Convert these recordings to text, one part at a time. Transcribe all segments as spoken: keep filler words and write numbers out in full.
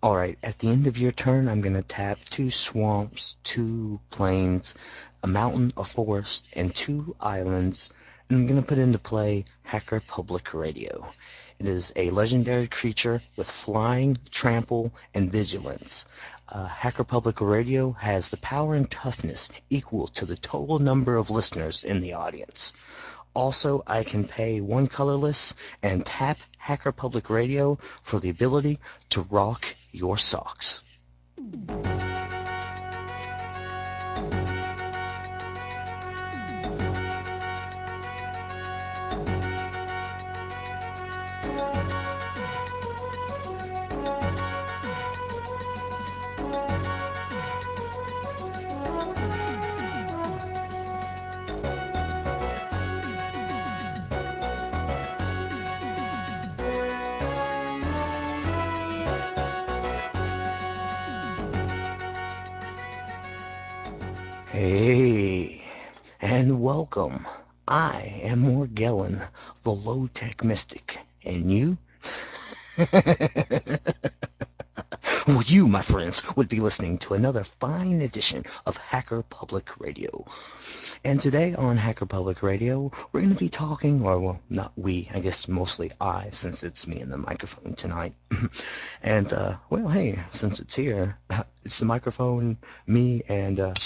Alright, at the end of your turn, I'm gonna tap two swamps, two plains, a mountain, a forest, and two islands, and I'm gonna put into play Hacker Public Radio. It is a legendary creature with flying, trample, and vigilance. Uh, Hacker Public Radio has the power and toughness equal to the total number of listeners in the audience. Also, I can pay one colorless and tap Hacker Public Radio for the ability to rock your socks. Hey, and welcome. I am Morgellon, the low-tech mystic, and you? Well, you, my friends, would be listening to another fine edition of Hacker Public Radio. And today on Hacker Public Radio, we're going to be talking, or well, not we, I guess mostly I, since it's me and the microphone tonight. and, uh, well, hey, since it's here, it's the microphone, me, and uh,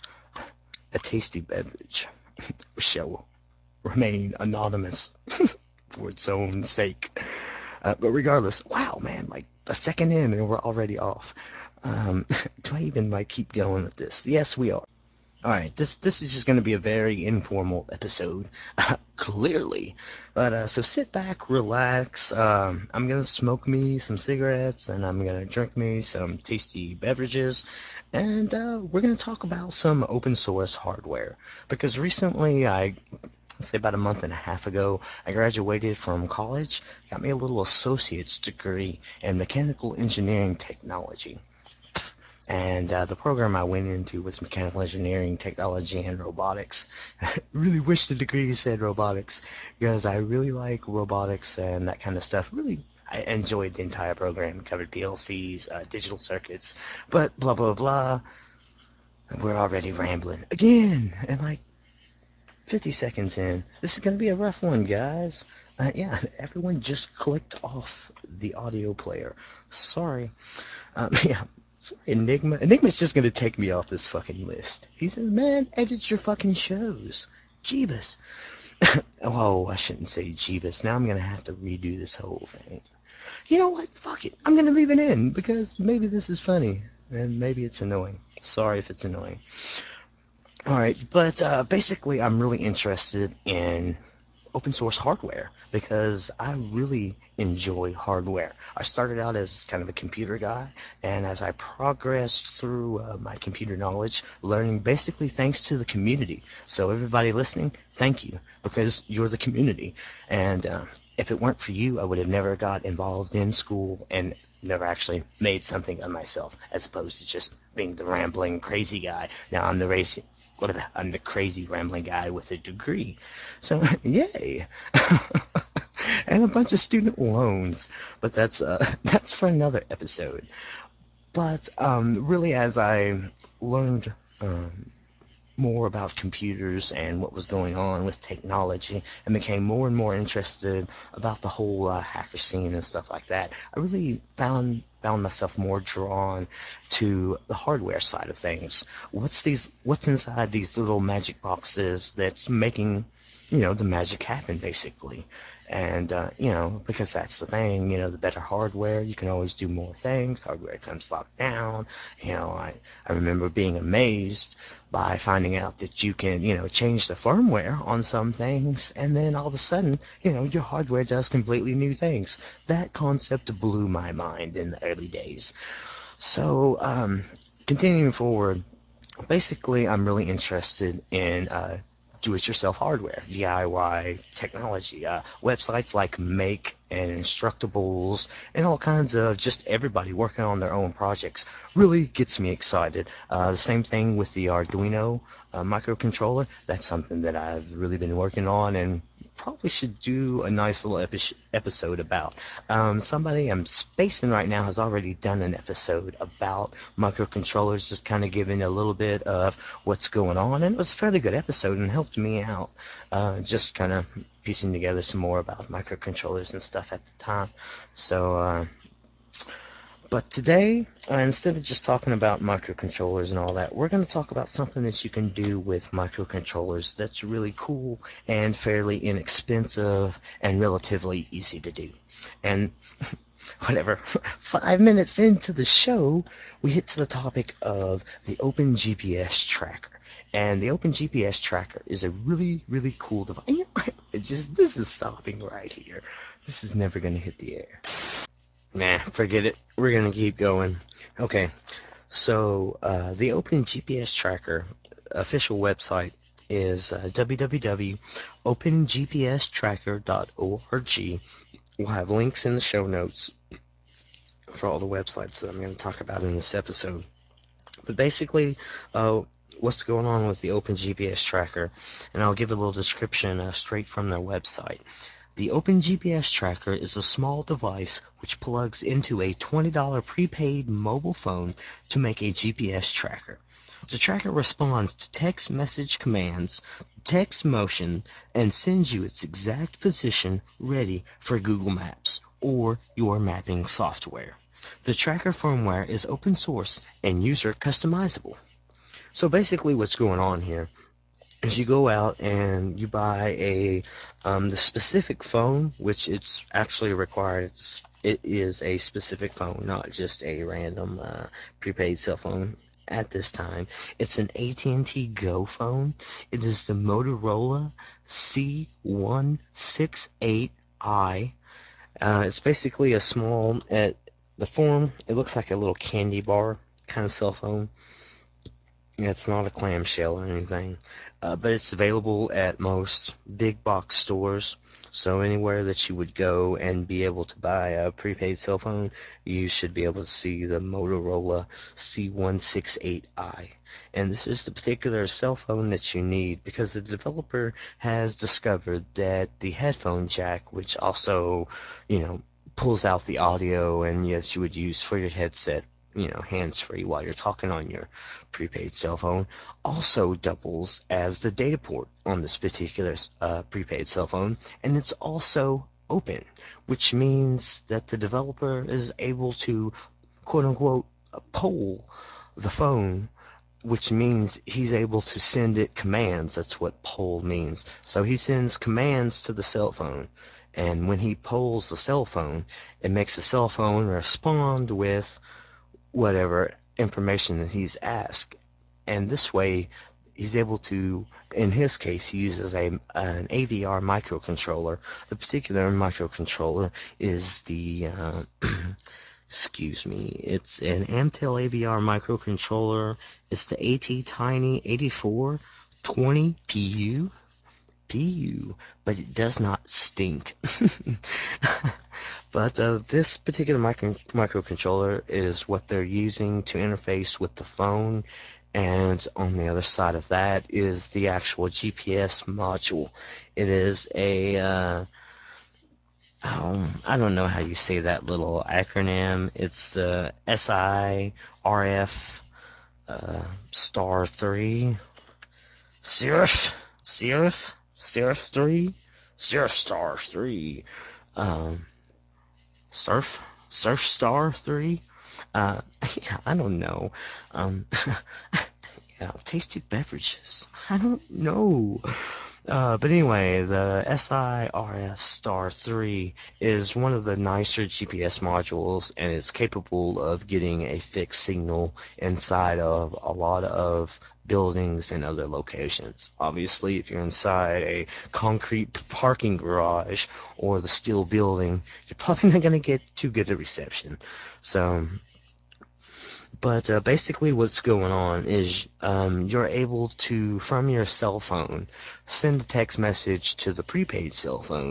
a tasty beverage, which shall remain anonymous for its own sake. Uh, but regardless, wow, man, like a second in and we're already off. Um, do I even like keep going with this? Yes, we are. All right, this this is just going to be a very informal episode, clearly. But uh, so sit back, relax. Um, I'm gonna smoke me some cigarettes, and I'm gonna drink me some tasty beverages, and uh, we're gonna talk about some open source hardware. Because recently, I let's say about a month and a half ago, I graduated from college, got me a little associate's degree in mechanical engineering technology. And uh, the program I went into was mechanical engineering, technology, and robotics. I really wish the degree said robotics because I really like robotics and that kind of stuff. Really, I enjoyed the entire program. It covered P L Cs, uh, digital circuits, but blah blah blah. We're already rambling again, and like fifty seconds in, this is gonna be a rough one, guys. Uh, yeah, everyone just clicked off the audio player. Sorry. Um, yeah, sorry, Enigma. Enigma's just gonna take me off this fucking list. He says, man, edit your fucking shows. Jeebus. Oh, I shouldn't say Jeebus. Now I'm gonna have to redo this whole thing. You know what? Fuck it. I'm gonna leave it in because maybe this is funny. And maybe it's annoying. Sorry if it's annoying. Alright, but uh, basically I'm really interested in open source hardware because I really enjoy hardware. I started out as kind of a computer guy, and as I progressed through uh, my computer knowledge, learning basically thanks to the community. So everybody listening, thank you because you're the community. And uh, if it weren't for you, I would have never got involved in school and never actually made something of myself, as opposed to just being the rambling crazy guy. Now I'm the racing. What am I? I'm the crazy rambling guy with a degree. So, yay. And a bunch of student loans. But that's uh, that's for another episode. But um, really, as I learned um, more about computers and what was going on with technology and became more and more interested about the whole uh, hacker scene and stuff like that, I really found found myself more drawn to the hardware side of things. What's these what's inside these little magic boxes that's making, you know, the magic happen basically. And uh, you know, because that's the thing, you know, the better hardware, you can always do more things. Hardware comes locked down. You know, I, I remember being amazed by finding out that you can, you know, change the firmware on some things, and then all of a sudden, you know, your hardware does completely new things. That concept blew my mind in the early days. So, um, continuing forward, basically, I'm really interested in uh, do-it-yourself hardware, D I Y technology, uh, websites like Make and Instructables and all kinds of just everybody working on their own projects really gets me excited. Uh, the same thing with the Arduino uh, microcontroller. That's something that I've really been working on and probably should do a nice little epi- episode about. Um, somebody I'm spacing right now has already done an episode about microcontrollers, just kind of giving a little bit of what's going on, and it was a fairly good episode and helped me out, uh, just kind of piecing together some more about microcontrollers and stuff at the time. So, uh, but today, uh, instead of just talking about microcontrollers and all that, we're going to talk about something that you can do with microcontrollers that's really cool and fairly inexpensive and relatively easy to do. And whatever, five minutes into the show, we hit to the topic of the Open G P S Tracker. And the Open G P S Tracker is a really, really cool device. It just, this is stopping right here. This is never going to hit the air. Nah, forget it. We're going to keep going. Okay, so uh, the Open G P S Tracker official website is uh, w w w dot open g p s tracker dot org. We'll have links in the show notes for all the websites that I'm going to talk about in this episode. But basically, uh, what's going on with the Open G P S Tracker, and I'll give a little description uh, straight from their website. The Open G P S Tracker is a small device which plugs into a twenty dollars prepaid mobile phone to make a G P S tracker. The tracker responds to text message commands, text motion, and sends you its exact position ready for Google Maps or your mapping software. The tracker firmware is open source and user customizable. So basically what's going on here is you go out and you buy a um, the specific phone, which it's actually required. It's it is a specific phone, not just a random uh, prepaid cell phone. At this time, it's an A T and T Go phone. It is the Motorola C one sixty-eight i. Uh, it's basically a small, at the form, it looks like a little candy bar kind of cell phone. It's not a clamshell or anything, uh, but it's available at most big box stores. So anywhere that you would go and be able to buy a prepaid cell phone, you should be able to see the Motorola C one sixty-eight i. And this is the particular cell phone that you need because the developer has discovered that the headphone jack, which also, you know, pulls out the audio and yes, you would use for your headset, you know, hands-free while you're talking on your prepaid cell phone, also doubles as the data port on this particular uh, prepaid cell phone, and it's also open, which means that the developer is able to quote-unquote poll the phone, which means he's able to send it commands. That's what poll means. So he sends commands to the cell phone, and when he polls the cell phone, it makes the cell phone respond with whatever information that he's asked. And this way, he's able to, in his case, he uses a an A V R microcontroller. The particular microcontroller is the, uh, excuse me, it's an Amtel A V R microcontroller. It's the ATtiny eighty-four twenty P U. P U, but it does not stink. But uh, this particular micro microcontroller is what they're using to interface with the phone, and on the other side of that is the actual G P S module. It is a, uh, um, I don't know how you say that little acronym. It's the S I R F uh, star three. Cirrus? Cirrus? Cirrus three? Cirrus star three. Um, Surf? Surf Star three? Uh, yeah, I don't know. Um, yeah, tasty beverages. I don't know. Uh, but anyway, the S I R F Star three is one of the nicer G P S modules, and it's capable of getting a fixed signal inside of a lot of buildings and other locations. Obviously, if you're inside a concrete parking garage or the steel building, you're probably not going to get too good a reception. So, but uh, basically what's going on is um, you're able to, from your cell phone, send a text message to the prepaid cell phone,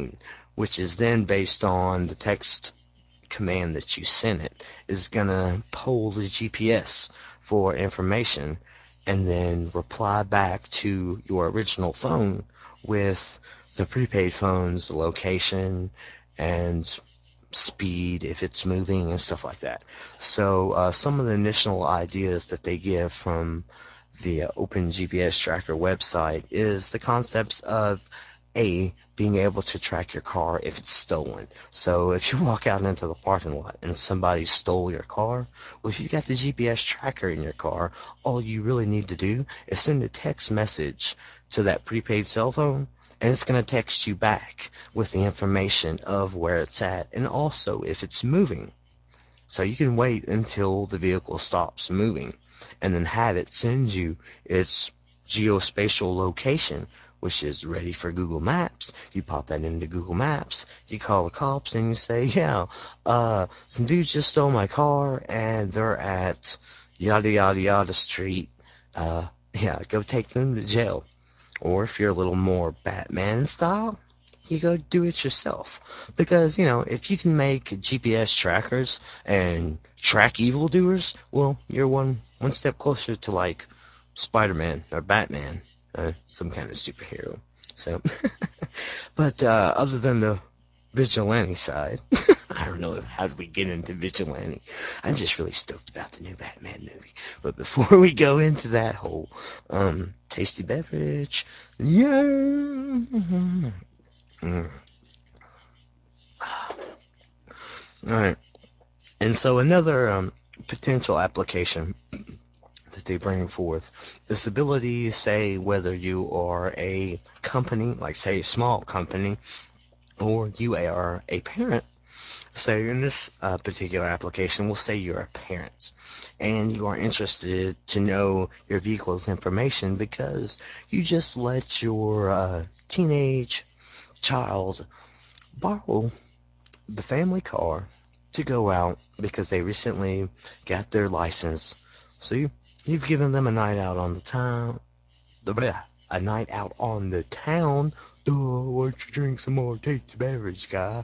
which is then based on the text command that you sent it, is going to poll the G P S for information and then reply back to your original phone with the prepaid phone's location and speed if it's moving and stuff like that. So uh, some of the initial ideas that they give from the uh, Open G P S Tracker website is the concepts of a being able to track your car if it's stolen. So if you walk out into the parking lot and somebody stole your car, well, if you got the G P S tracker in your car, all you really need to do is send a text message to that prepaid cell phone, and it's going to text you back with the information of where it's at and also if it's moving. So you can wait until the vehicle stops moving and then have it send you its geospatial location, which is ready for Google Maps. You pop that into Google Maps, you call the cops and you say, yeah, uh, some dudes just stole my car and they're at yada yada yada street. Uh, yeah, go take them to jail. Or if you're a little more Batman style, you go do it yourself. Because, you know, if you can make G P S trackers and track evildoers, well, you're one one step closer to like Spider-Man or Batman, uh, some kind of superhero. So, but uh, other than the vigilante side, I don't know how did we get into vigilante. I'm just really stoked about the new Batman movie. But before we go into that whole um, tasty beverage, yeah. Mm. All right. And so another um, potential application that they bring forth is the ability to say whether you are a company, like say a small company, or you are a parent. So in this uh, particular application, we'll say you're a parent and you are interested to know your vehicle's information because you just let your uh, teenage child borrow the family car to go out because they recently got their license. So you, you've given them a night out on the town, a night out on the town. Duh, why don't you drink some more tasty beverage, guy?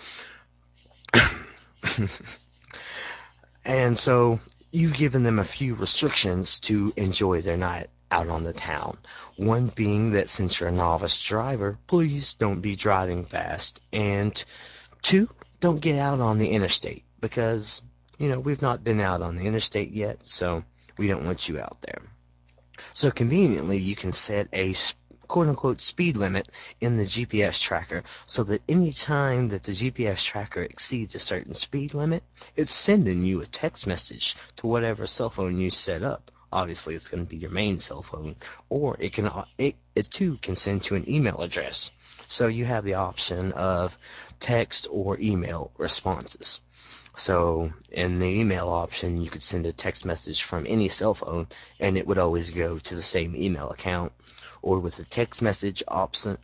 And so you've given them a few restrictions to enjoy their night out on the town. One being that since you're a novice driver, please don't be driving fast. And two, don't get out on the interstate because, you know, we've not been out on the interstate yet, so we don't want you out there. So conveniently, you can set a quote-unquote speed limit in the G P S tracker so that any time that the G P S tracker exceeds a certain speed limit, it's sending you a text message to whatever cell phone you set up. Obviously, it's going to be your main cell phone, or it can it, it too can send to an email address. So you have the option of text or email responses. So in the email option, you could send a text message from any cell phone, and it would always go to the same email account. Or with the text message option,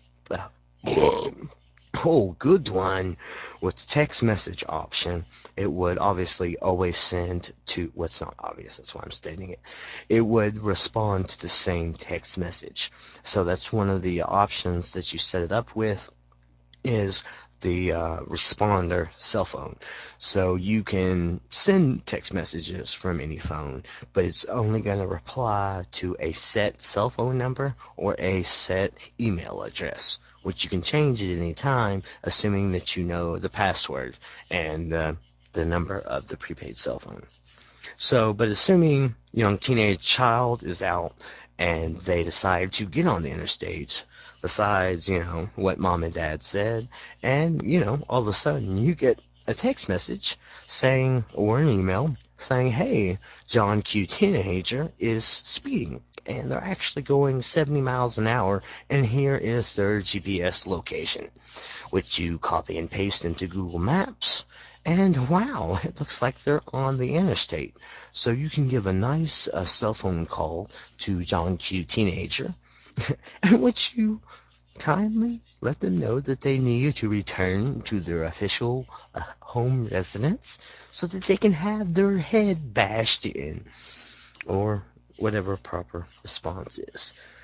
oh, good one. With the text message option, it would obviously always send to, what's well, not obvious, that's why I'm stating it. It would respond to the same text message. So that's one of the options that you set it up with is the uh, responder cell phone. So you can send text messages from any phone, but it's only going to reply to a set cell phone number or a set email address, which you can change at any time, assuming that you know the password and uh, the number of the prepaid cell phone. So, but assuming young teenage child is out and they decide to get on the interstate, besides, you know, what mom and dad said, and, you know, all of a sudden you get a text message saying, or an email saying, hey, John Q teenager is speeding, and they're actually going seventy miles an hour, and here is their G P S location, which you copy and paste into Google Maps. And wow, it looks like they're on the interstate. So you can give a nice uh, cell phone call to John Q Teenager, in which you kindly let them know that they need to return to their official uh, home residence so that they can have their head bashed in, or whatever proper response is.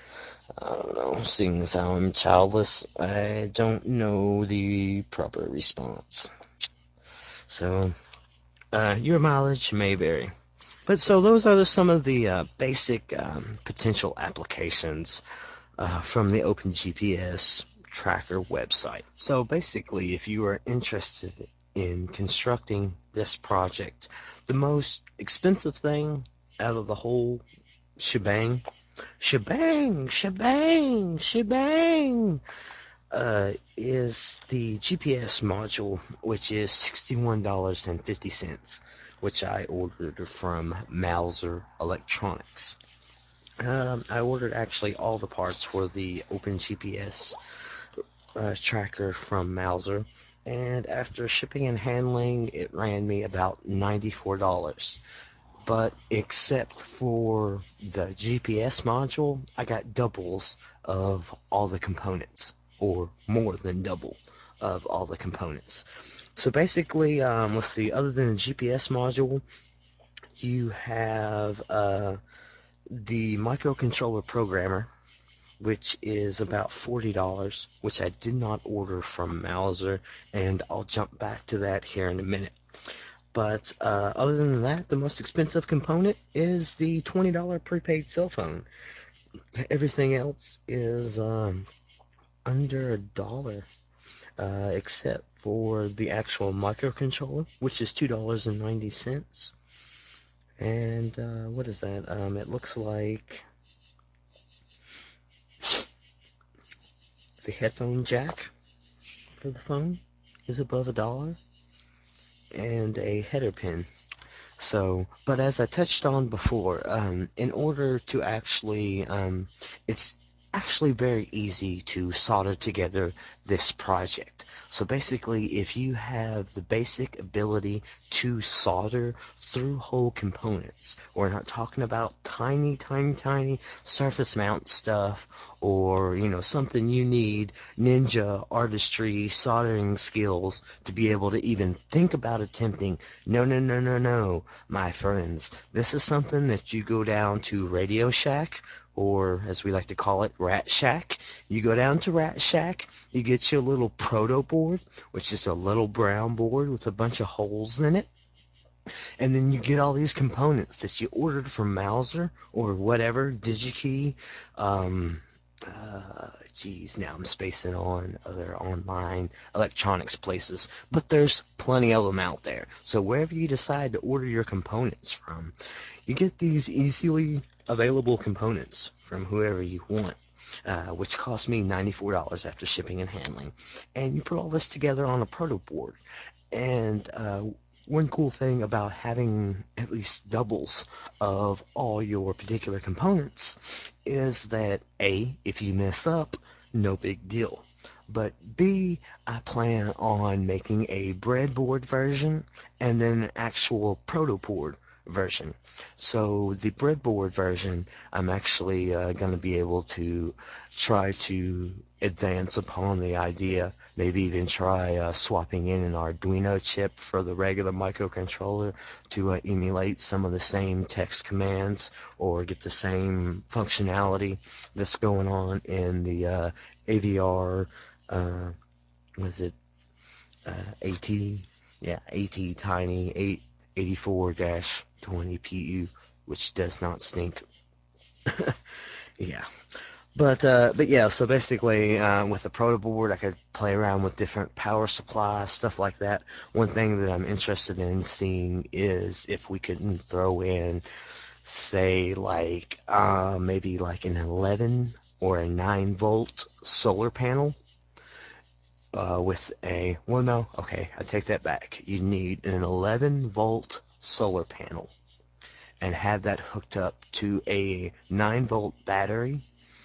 I don't know, seeing as how I'm childless, I don't know the proper response. So, uh, your mileage may vary. But so those are some of the uh, basic um, potential applications uh, from the OpenGPS tracker website. So basically, if you are interested in constructing this project, the most expensive thing out of the whole shebang, shebang, shebang, shebang, uh, is the G P S module, which is sixty-one dollars and fifty cents, which I ordered from Mouser Electronics. Um, I ordered actually all the parts for the OpenGPS uh, tracker from Mouser, and after shipping and handling, it ran me about ninety-four dollars. But except for the G P S module, I got doubles of all the components, or more than double of all the components. So basically, um, let's see, other than the G P S module, you have uh, the microcontroller programmer, which is about forty dollars, which I did not order from Mouser, and I'll jump back to that here in a minute. But uh, other than that, the most expensive component is the twenty dollars prepaid cell phone. Everything else is um, under a dollar, uh, except for the actual microcontroller, which is two dollars and ninety cents. And uh, what is that? Um, it looks like the headphone jack for the phone is above a dollar, and a header pin. So, but as I touched on before, um, in order to actually, um, it's actually very easy to solder together this project. So basically, if you have the basic ability to solder through whole components, we're not talking about tiny, tiny, tiny surface mount stuff, or, you know, something you need ninja artistry soldering skills to be able to even think about attempting. No, no, no, no, no, my friends. This is something that you go down to Radio Shack, or as we like to call it, Rat Shack. You go down to Rat Shack, you get your little proto board, which is a little brown board with a bunch of holes in it, and then you get all these components that you ordered from Mouser or whatever, DigiKey, um, uh, geez, now I'm spacing on other online electronics places, but there's plenty of them out there. So wherever you decide to order your components from, you get these easily available components from whoever you want. Uh, which cost me ninety-four dollars after shipping and handling. And you put all this together on a proto board. And uh, one cool thing about having at least doubles of all your particular components is that A, if you mess up, no big deal. But B, I plan on making a breadboard version and then an actual protoboard version. So the breadboard version, I'm actually uh, going to be able to try to advance upon the idea, maybe even try uh, swapping in an Arduino chip for the regular microcontroller to uh, emulate some of the same text commands or get the same functionality that's going on in the uh, A V R, uh, was it uh, AT? Yeah, AT Tiny eight eighty-four twenty P U, which does not stink. Yeah. But uh, but yeah, so basically uh, with the proto board, I could play around with different power supplies, stuff like that. One thing that I'm interested in seeing is if we could throw in, say, like uh, maybe like an eleven or a nine volt solar panel uh, with a, well, no, okay, I take that back. You need an eleven volt solar panel and have that hooked up to a nine volt battery,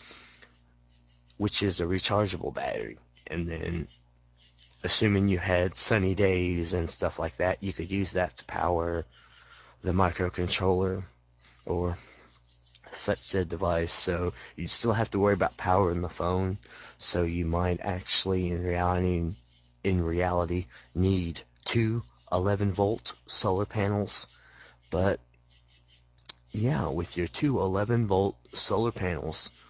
which is a rechargeable battery. And then, assuming you had sunny days and stuff like that, you could use that to power the microcontroller or such said device. So you'd still have to worry about powering the phone. So you might actually, in reality, in reality, need two eleven volt solar panels. But yeah, with your two eleven volt solar panels,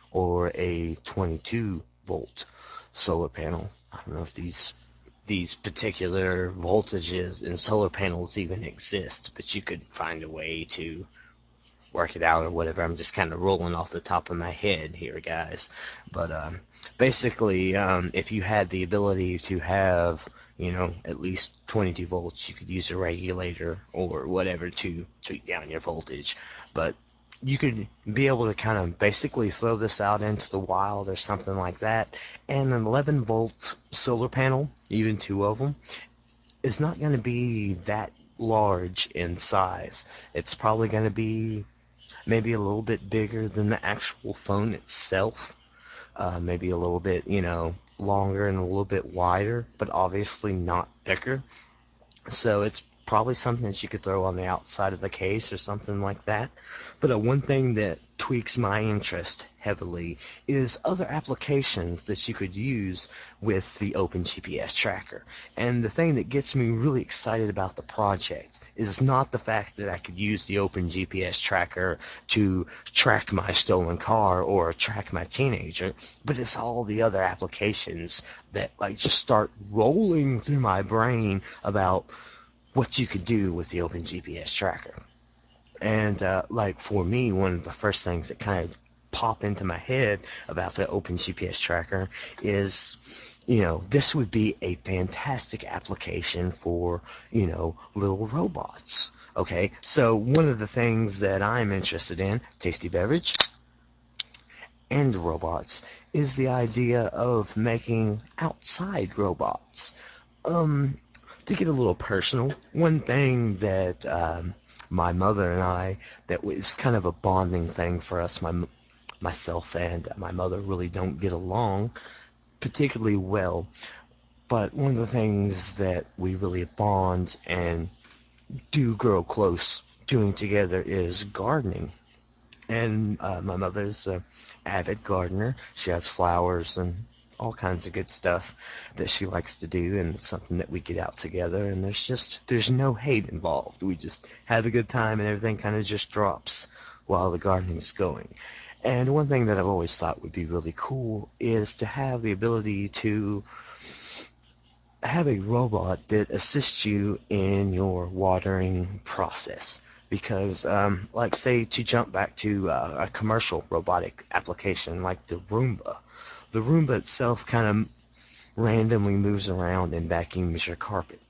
or a twenty-two volt solar panel. I don't know if these these particular voltages in solar panels even exist, but you could find a way to work it out or whatever. I'm just kind of rolling off the top of my head here, guys. But um, basically, um, if you had the ability to have, you know, at least twenty-two volts, you could use a regulator or whatever to tweak down your voltage. But you could be able to kind of basically throw this out into the wild or something like that. And an eleven volt solar panel, even two of them, is not going to be that large in size. It's probably going to be maybe a little bit bigger than the actual phone itself, uh, maybe a little bit, you know, longer and a little bit wider, but obviously not thicker. So it's probably something that you could throw on the outside of the case or something like that. But uh, one thing that tweaks my interest heavily is other applications that you could use with the Open G P S tracker. And the thing that gets me really excited about the project is not the fact that I could use the Open G P S tracker to track my stolen car or track my teenager, but it's all the other applications that like just start rolling through my brain about what you could do with the Open G P S tracker. And uh, like for me, one of the first things that kind of pop into my head about the Open G P S tracker is, you know, this would be a fantastic application for, you know, little robots. Okay, so one of the things that I'm interested in, tasty beverage, and robots, is the idea of making outside robots. Um, to get a little personal, one thing that um, my mother and I, that was kind of a bonding thing for us, my myself and my mother really don't get along particularly well, but one of the things that we really bond and do grow close doing together is gardening. And uh, my mother's an avid gardener. She has flowers and all kinds of good stuff that she likes to do, and it's something that we get out together. And there's just there's no hate involved. We just have a good time, and everything kind of just drops while the gardening's going. And one thing that I've always thought would be really cool is to have the ability to have a robot that assists you in your watering process. Because, um, like, say, to jump back to uh, a commercial robotic application like the Roomba, the Roomba itself kind of randomly moves around and vacuums your carpet.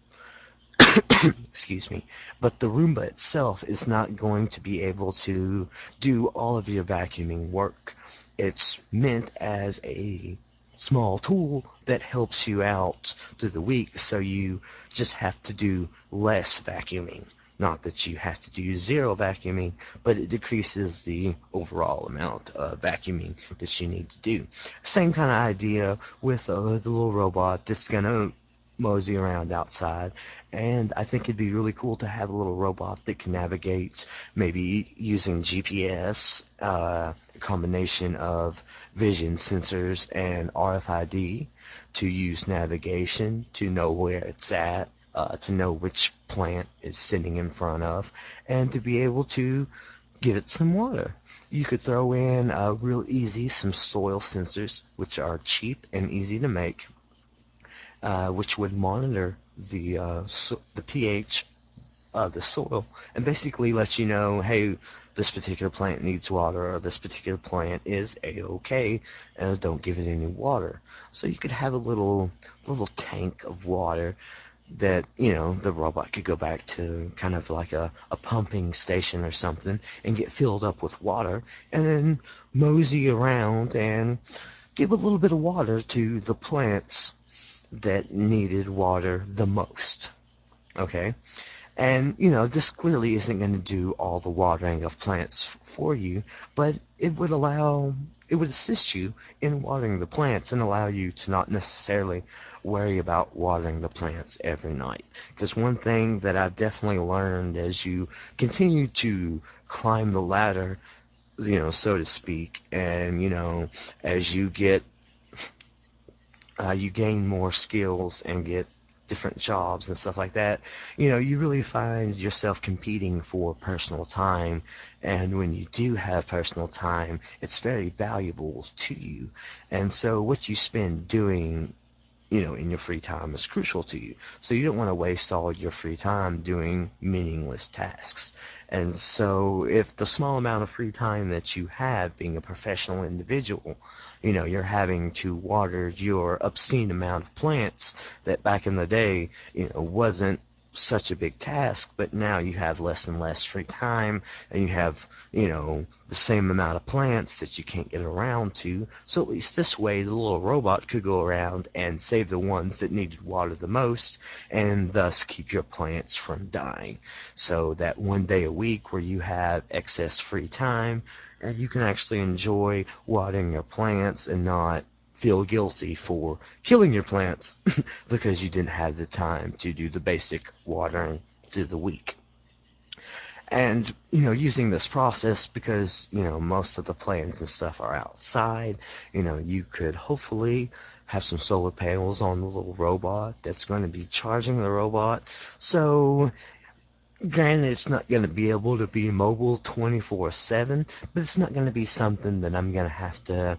Excuse me. But the Roomba itself is not going to be able to do all of your vacuuming work. It's meant as a small tool that helps you out through the week, so you just have to do less vacuuming. Not that you have to do zero vacuuming, but it decreases the overall amount of vacuuming that you need to do. Same kind of idea with uh, the little robot that's going to mosey around outside, and I think it'd be really cool to have a little robot that can navigate, maybe using G P S, uh, a combination of vision sensors and R F I D to use navigation to know where it's at, uh, to know which plant is sitting in front of, and to be able to give it some water. You could throw in uh, real easy some soil sensors, which are cheap and easy to make, uh, which would monitor the uh, so the pH of the soil and basically let you know, hey, this particular plant needs water, or this particular plant is a-okay, and don't give it any water. So you could have a little little tank of water that, you know, the robot could go back to kind of like a, a pumping station or something and get filled up with water, and then mosey around and give a little bit of water to the plants that needed water the most. Okay? And, you know, this clearly isn't going to do all the watering of plants for you, but it would allow, it would assist you in watering the plants and allow you to not necessarily worry about watering the plants every night. Because one thing that I've definitely learned as you continue to climb the ladder, you know, so to speak, and, you know, as you get, uh, you gain more skills and get different jobs and stuff like that, you know, you really find yourself competing for personal time. And when you do have personal time, it's very valuable to you. And so what you spend doing, you know, in your free time is crucial to you. So you don't want to waste all your free time doing meaningless tasks. And so if the small amount of free time that you have being a professional individual, you know, you're having to water your obscene amount of plants that back in the day, you know, wasn't such a big task, but now you have less and less free time, and you have, you know, the same amount of plants that you can't get around to. So at least this way, the little robot could go around and save the ones that needed water the most, and thus keep your plants from dying. So that one day a week where you have excess free time, and you can actually enjoy watering your plants and not feel guilty for killing your plants because you didn't have the time to do the basic watering through the week. And, you know, using this process, because, you know, most of the plants and stuff are outside, you know, you could hopefully have some solar panels on the little robot that's going to be charging the robot. So, granted, it's not going to be able to be mobile twenty-four seven, but it's not going to be something that I'm going to have to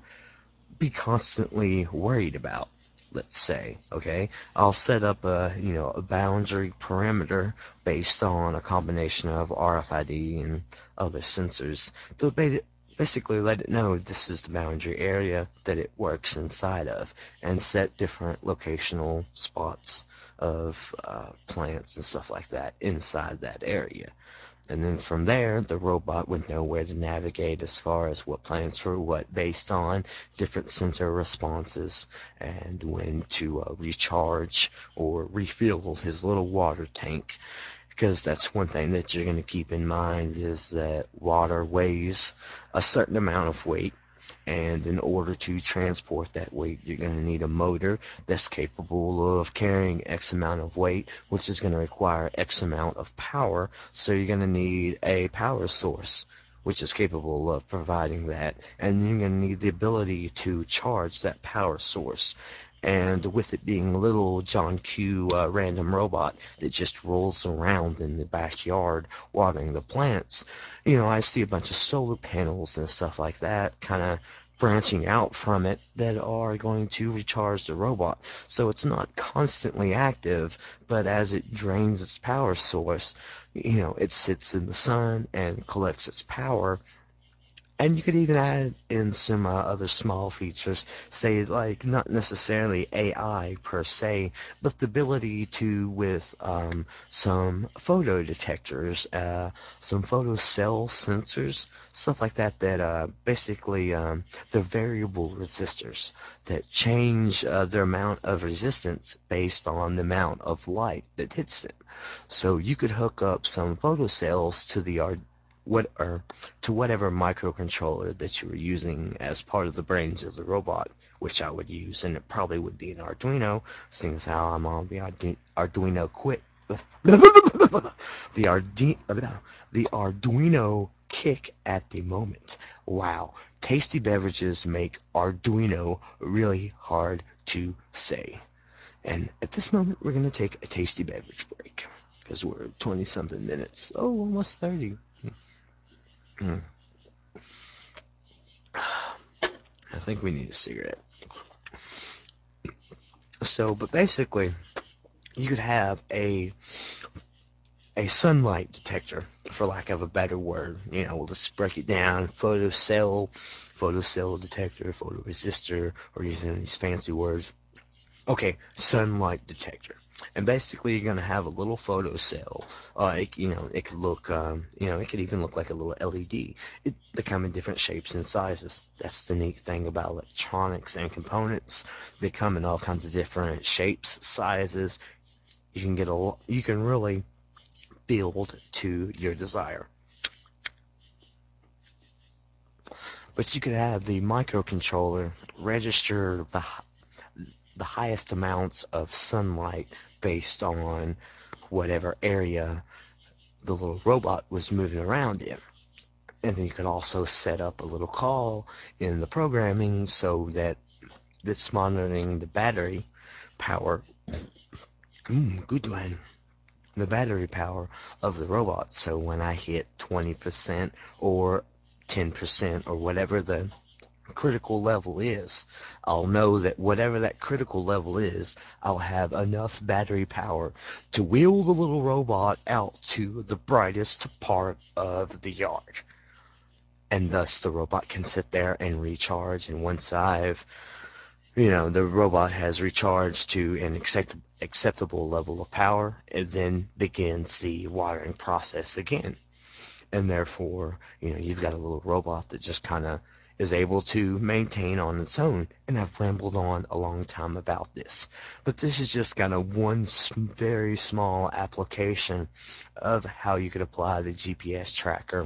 be constantly worried about. Let's say, okay, I'll set up a, you know, a boundary perimeter based on a combination of R F I D and other sensors to basically let it know this is the boundary area that it works inside of, and set different locational spots of uh, plants and stuff like that inside that area. And then from there, the robot would know where to navigate as far as what plants were what based on different sensor responses, and when to uh, recharge or refill his little water tank. Because that's one thing that you're going to keep in mind, is that water weighs a certain amount of weight, and in order to transport that weight, you're going to need a motor that's capable of carrying X amount of weight, which is going to require X amount of power. So you're going to need a power source which is capable of providing that, and you're going to need the ability to charge that power source. And with it being a little John Q. Uh, random robot that just rolls around in the backyard watering the plants, you know, I see a bunch of solar panels and stuff like that kind of branching out from it that are going to recharge the robot. So it's not constantly active, but as it drains its power source, you know, it sits in the sun and collects its power. And you could even add in some uh, other small features, say like not necessarily A I per se, but the ability to, with um, some photo detectors, uh, some photo cell sensors, stuff like that, that uh, basically um, they're variable resistors that change uh, their amount of resistance based on the amount of light that hits them. So you could hook up some photo cells to the Ar- what or to whatever microcontroller that you were using as part of the brains of the robot, which I would use, and it probably would be an Arduino, seeing as how I'm on the Ardu- Arduino quit. the Ardu- the Arduino kick at the moment. Wow, tasty beverages make Arduino really hard to say. And at this moment, we're going to take a tasty beverage break because we're twenty something minutes. Oh, almost thirty. Mm. I think we need a cigarette. So, but basically, you could have a a sunlight detector, for lack of a better word. You know, we'll just break it down: photocell, photocell detector, photoresistor, or using these fancy words. Okay, sunlight detector. And basically, you're gonna have a little photocell. Uh, it, you know, it could look, um, you know, it could even look like a little L E D. It, they come in different shapes and sizes. That's the neat thing about electronics and components. They come in all kinds of different shapes, sizes. You can get a, you can really build to your desire. But you could have the microcontroller register the the highest amounts of sunlight based on whatever area the little robot was moving around in. And then you could also set up a little call in the programming so that it's monitoring the battery power Mm, good one. The battery power of the robot. So when I hit twenty percent or ten percent or whatever the critical level is, I'll know that whatever that critical level is, I'll have enough battery power to wheel the little robot out to the brightest part of the yard. And thus the robot can sit there and recharge. And once I've, you know, the robot has recharged to an accept- acceptable level of power, it then begins the watering process again. And therefore, you know, you've got a little robot that just kind of is able to maintain on its own. And I've rambled on a long time about this, but this is just kind of one very small application of how you could apply the G P S tracker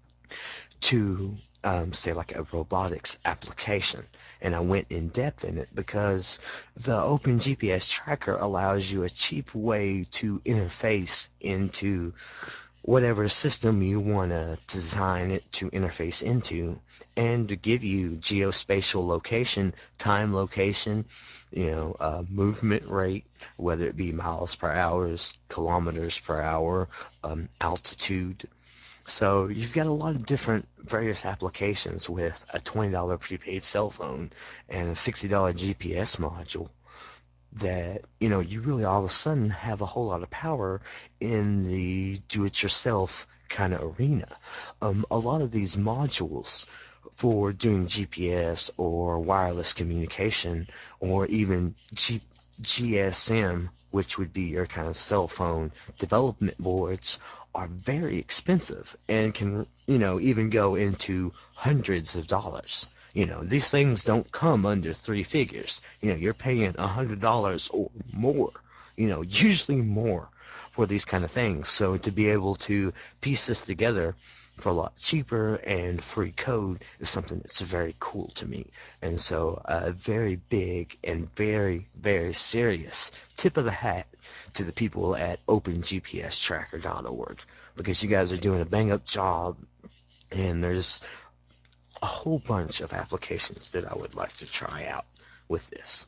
to, um, say, like a robotics application. And I went in depth in it because the Open G P S tracker allows you a cheap way to interface into whatever system you want to design it to interface into, and to give you geospatial location, time location, you know, uh, movement rate, whether it be miles per hour, kilometers per hour, um, altitude. So you've got a lot of different various applications with a twenty dollar prepaid cell phone and a sixty dollar G P S module, that, you know, you really all of a sudden have a whole lot of power in the do-it-yourself kind of arena. Um, a lot of these modules for doing G P S or wireless communication, or even G- GSM, which would be your kind of cell phone development boards, are very expensive and can, you know, even go into hundreds of dollars. You know, these things don't come under three figures. You know, you're paying a hundred dollars or more, you know, usually more for these kind of things. So to be able to piece this together for a lot cheaper and free code is something that's very cool to me. And so a very big and very, very serious tip of the hat to the people at open G P S tracker dot org, because you guys are doing a bang up job, and there's a whole bunch of applications that I would like to try out with this.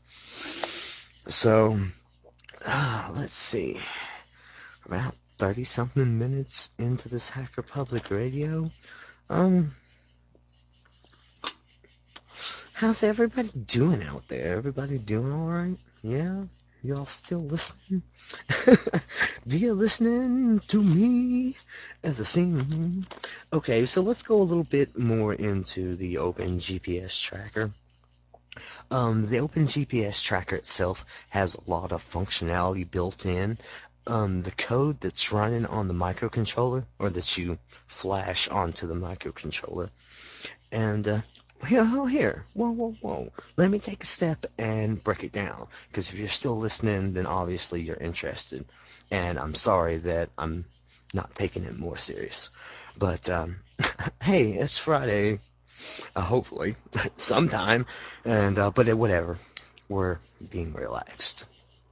So, uh, let's see, about thirty something minutes into this Hacker Public Radio. Um, how's everybody doing out there? Everybody doing alright? Yeah? Y'all still listening? Do you listening to me as I sing? Okay, so let's go a little bit more into the Open G P S Tracker. Um, the Open G P S Tracker itself has a lot of functionality built in. Um, the code that's running on the microcontroller, or that you flash onto the microcontroller, and uh, here, oh, here, whoa, whoa, whoa. Let me take a step and break it down. Because if you're still listening, then obviously you're interested. And I'm sorry that I'm not taking it more serious. But um, hey, it's Friday, uh, hopefully, sometime. And uh, but uh, whatever, we're being relaxed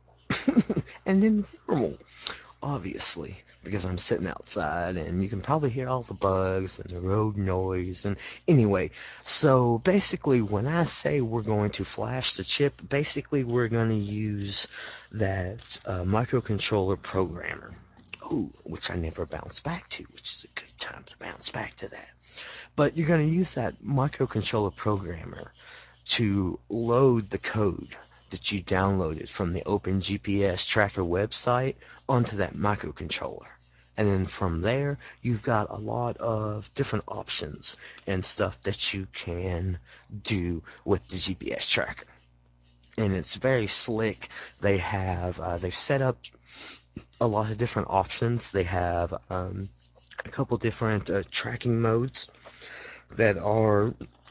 and informal, obviously, because I'm sitting outside and you can probably hear all the bugs and the road noise. And anyway, so basically, when I say we're going to flash the chip, basically we're going to use that uh, microcontroller programmer. Ooh, which I never bounce back to, which is a good time to bounce back to that. But you're going to use that microcontroller programmer to load the code that you downloaded from the Open G P S Tracker website onto that microcontroller. And then from there, you've got a lot of different options and stuff that you can do with the G P S tracker. And it's very slick. They have uh, they've set up a lot of different options. They have um, a couple different uh, tracking modes that are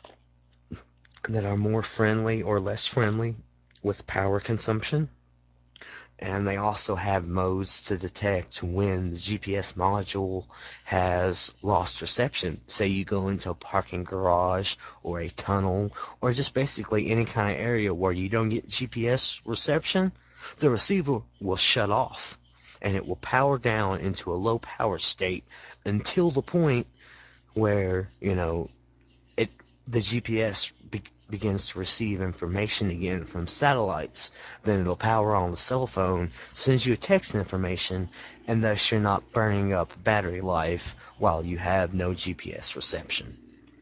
that are more friendly or less friendly with power consumption. And they also have modes to detect when the G P S module has lost reception. Say you go into a parking garage or a tunnel, or just basically any kind of area where you don't get G P S reception, the receiver will shut off and it will power down into a low power state until the point where, you know, it the G P S be, begins to receive information again from satellites, then it'll power on the cell phone, sends you a text information, and thus you're not burning up battery life while you have no G P S reception.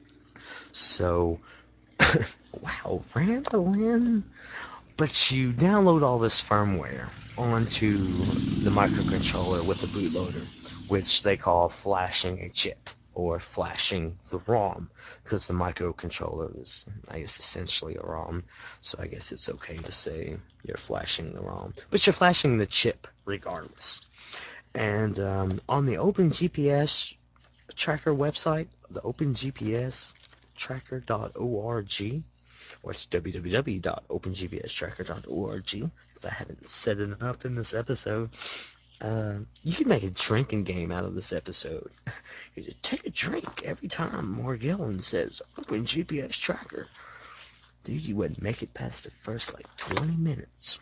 So, wow, Randolin. But you download all this firmware onto the microcontroller with the bootloader, which they call flashing a chip or flashing the ROM, because the microcontroller is, I guess, essentially a ROM. So I guess it's okay to say you're flashing the ROM, but you're flashing the chip regardless. And um, on the OpenGPS tracker website, the OpenGPS tracker dot org, or it's w w w dot open g p s tracker dot org, if I hadn't set it up in this episode. Uh, you can make a drinking game out of this episode. You just take a drink every time Morgellon says Open G P S Tracker. Dude, you wouldn't make it past the first like twenty minutes.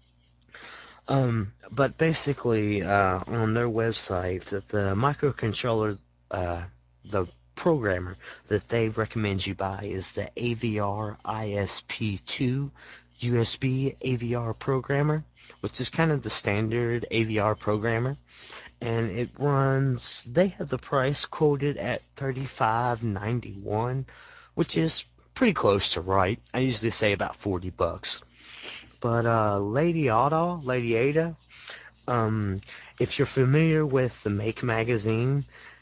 Um, but basically, uh, on their website, that the microcontroller, uh, the programmer that they recommend you buy is the A V R I S P two U S B A V R programmer, which is kind of the standard A V R programmer, and it runs. They have the price quoted at thirty-five ninety-one, which is pretty close to right. I usually say about forty bucks. But uh, Lady Ada, Lady Ada, um, if you're familiar with the Make magazine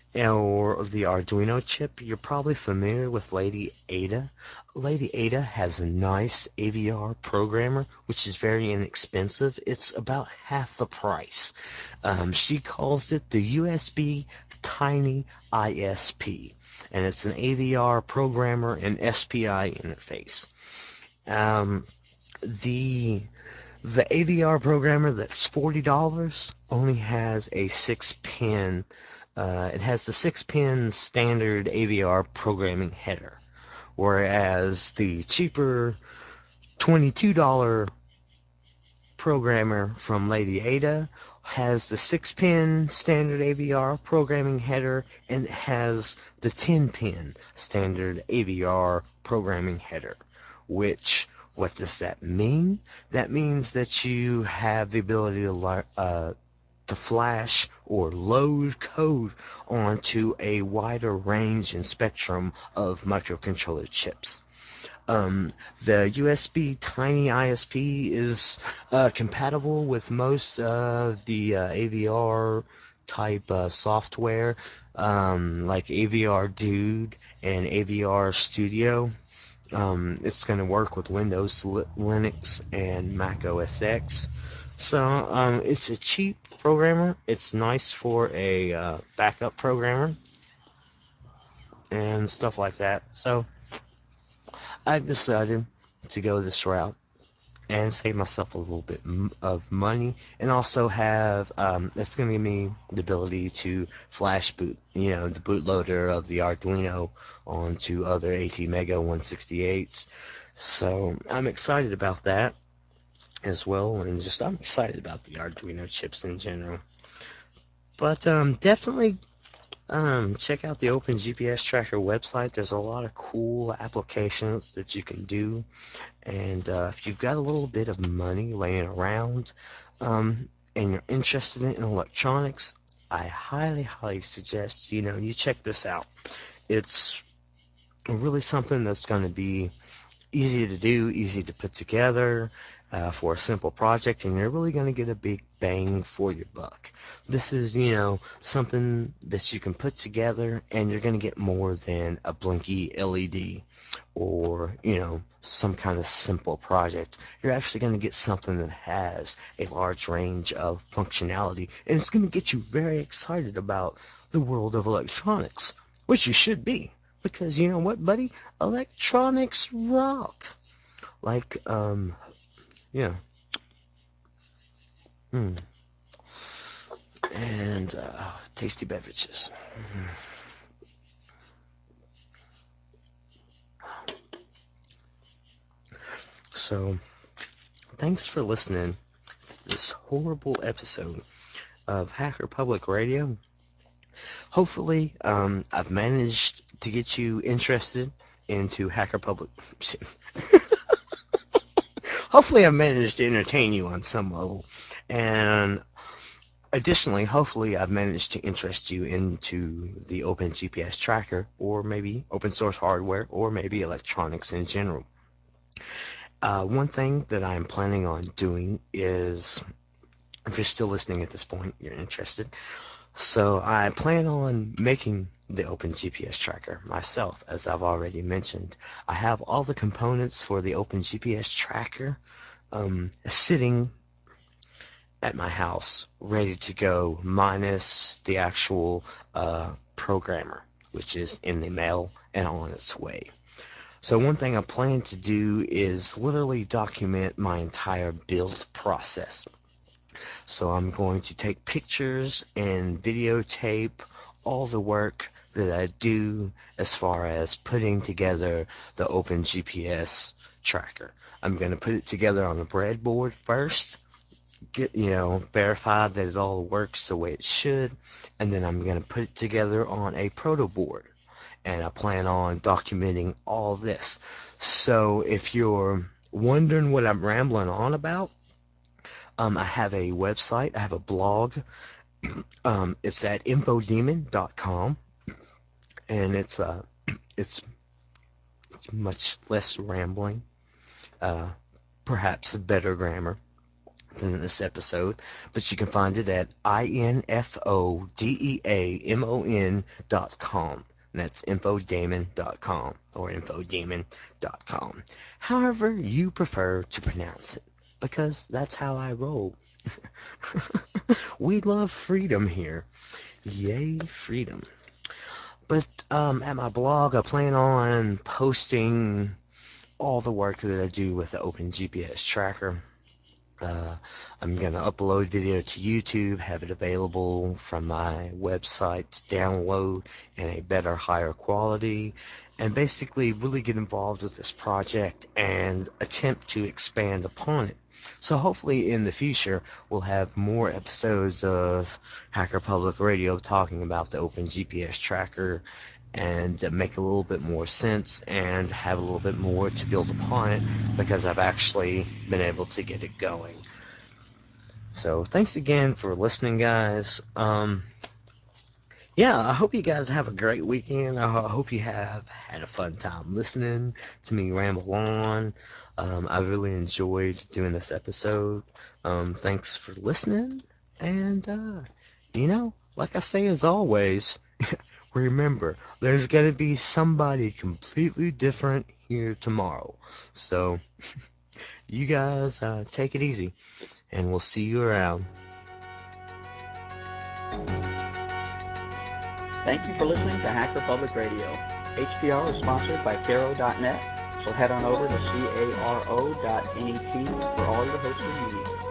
or the Arduino chip, you're probably familiar with Lady Ada. Lady Ada has a nice A V R programmer, which is very inexpensive. It's about half the price. Um, she calls it the U S B Tiny I S P, and it's an A V R programmer and S P I interface. Um, the the A V R programmer that's forty dollars only has a six pin, uh, it has the six pin standard A V R programming header, whereas the cheaper twenty-two dollars programmer from Lady Ada has the six pin standard A V R programming header, and it has the ten pin standard A V R programming header. Which, what does that mean? That means that you have the ability to uh, to flash or load code onto a wider range and spectrum of microcontroller chips. Um, the U S B Tiny I S P is uh, compatible with most of the uh, A V R type uh, software, um, like A V R Dude and A V R Studio. Um, it's going to work with Windows, Linux, and Mac O S X. So um, it's a cheap programmer. It's nice for a uh, backup programmer and stuff like that. So I've decided to go this route and save myself a little bit of money, and also have um, it's going to give me the ability to flash boot, you know, the bootloader of the Arduino onto other ATmega one sixty-eights. So I'm excited about that as well, and just I'm excited about the Arduino chips in general. But um, definitely um, check out the OpenGPS Tracker website. There's a lot of cool applications that you can do. And uh, if you've got a little bit of money laying around, um, and you're interested in electronics, I highly, highly suggest, you know, you check this out. It's really something that's going to be easy to do, easy to put together uh, for a simple project, and you're really going to get a big bang for your buck. This is, you know, something that you can put together, and you're going to get more than a blinky L E D or, you know, some kind of simple project. You're actually going to get something that has a large range of functionality, and it's going to get you very excited about the world of electronics, which you should be. Because you know what, buddy? Electronics rock. Like, um, yeah. Mm. And uh, tasty beverages. Mm. So, thanks for listening to this horrible episode of Hacker Public Radio. Hopefully, um, I've managed to get you interested into Hacker Public. Hopefully, I managed to entertain you on some level, and additionally, hopefully, I've managed to interest you into the Open G P S tracker, or maybe open source hardware, or maybe electronics in general. Uh, one thing that I'm planning on doing is, if you're still listening at this point, you're interested. So I plan on making the Open G P S tracker myself, as I've already mentioned. I have all the components for the Open G P S tracker um, sitting at my house, ready to go, minus the actual uh, programmer, which is in the mail and on its way. So one thing I plan to do is literally document my entire build process. So I'm going to take pictures and videotape all the work that I do as far as putting together the Open G P S tracker. I'm going to put it together on a breadboard first, get, you know, verify that it all works the way it should, and then I'm going to put it together on a proto board. And I plan on documenting all this. So if you're wondering what I'm rambling on about, um, I have a website, I have a blog. Um, it's at infodemon dot com, and it's uh, it's it's much less rambling, uh, perhaps better grammar than this episode, but you can find it at infodeamon dot com. And that's infodemon dot com or infodemon dot com. However you prefer to pronounce it, because that's how I roll. We love freedom here. Yay, freedom. But um, at my blog, I plan on posting all the work that I do with the Open G P S tracker. Uh, I'm going to upload video to YouTube, have it available from my website to download in a better, higher quality, and basically really get involved with this project and attempt to expand upon it. So hopefully in the future we'll have more episodes of Hacker Public Radio talking about the Open G P S tracker and uh, make a little bit more sense and have a little bit more to build upon it, because I've actually been able to get it going. So thanks again for listening, guys. Um, yeah, I hope you guys have a great weekend. I ho- hope you have had a fun time listening to me ramble on. Um, I really enjoyed doing this episode. Um, thanks for listening. And, uh, you know, like I say as always, remember, there's going to be somebody completely different here tomorrow. So, you guys uh, take it easy, and we'll see you around. Thank you for listening to Hacker Public Radio. H P R is sponsored by Caro dot net, so head on over to caro dot net for all your hosting needs.